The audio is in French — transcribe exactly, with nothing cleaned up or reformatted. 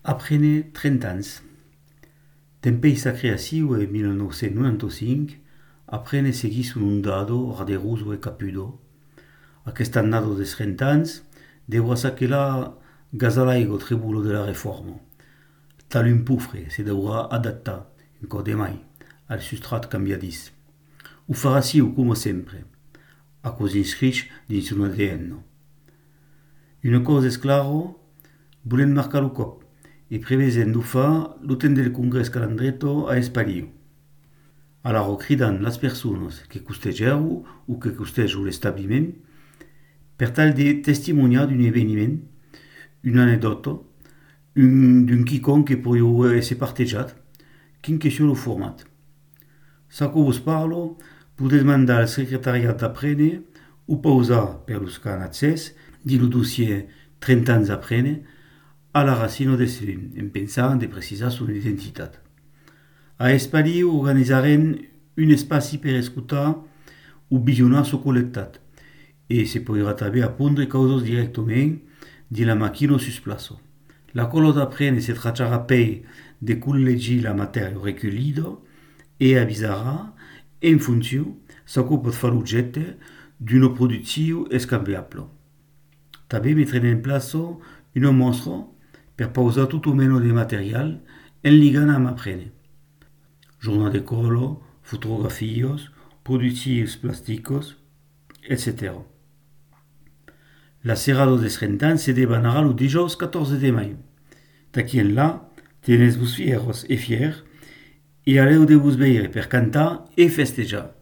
Aprene trenta ans. Tempei sa creatiu e millenovecentonovantacinque, aprene seguì inundato, raderuso e capudo. Aquest annado des trenta ans, deua sa che la gasalaigo tribulo della reforma. Tal un pufre se deurà adattare, ancora de mai, al substrat cambiadis. O farà siu come sempre, a così inscritto dins un A D N. Una cosa è claro, volen marcar lo cop, e prevedendo fa l'uten del congrès calandretto a Espaliu. Alors cridan las persones que costegeu o que costegu l'establiment per tal de testimoniar d'un eveniment, un anedota, un, d'un quicon que podeu ésser partejat, quin que sia lo format. Sa que vos parlo, podeu mandar al secretariat d'aprene o pausar per los que han accés di lo dossier trenta ans aprene a la racino de Selin, en pensant de precisar son identitat. A Espaliu organitzaren un espaci per escutar o visionar so col·lectat, e se podrà també apondre causes directament de la màquina sus plaça. La cola d'aprene se tracciarà pei de collegir la matèria recullida e avisarà, en funció, sa que pot far l'objecte d'una producció escambiable. També metren en plaça una mostra per pausar tot o meno de material en ligant amb aprene. Journal de color, fotografies, produccions plásticos, etcètera. La serrada de trenta anys se debanarà el dijous catorze de maio. D'aquí en là, tenes vos fieros e fier, e aleu de vos veire per cantar e festejar.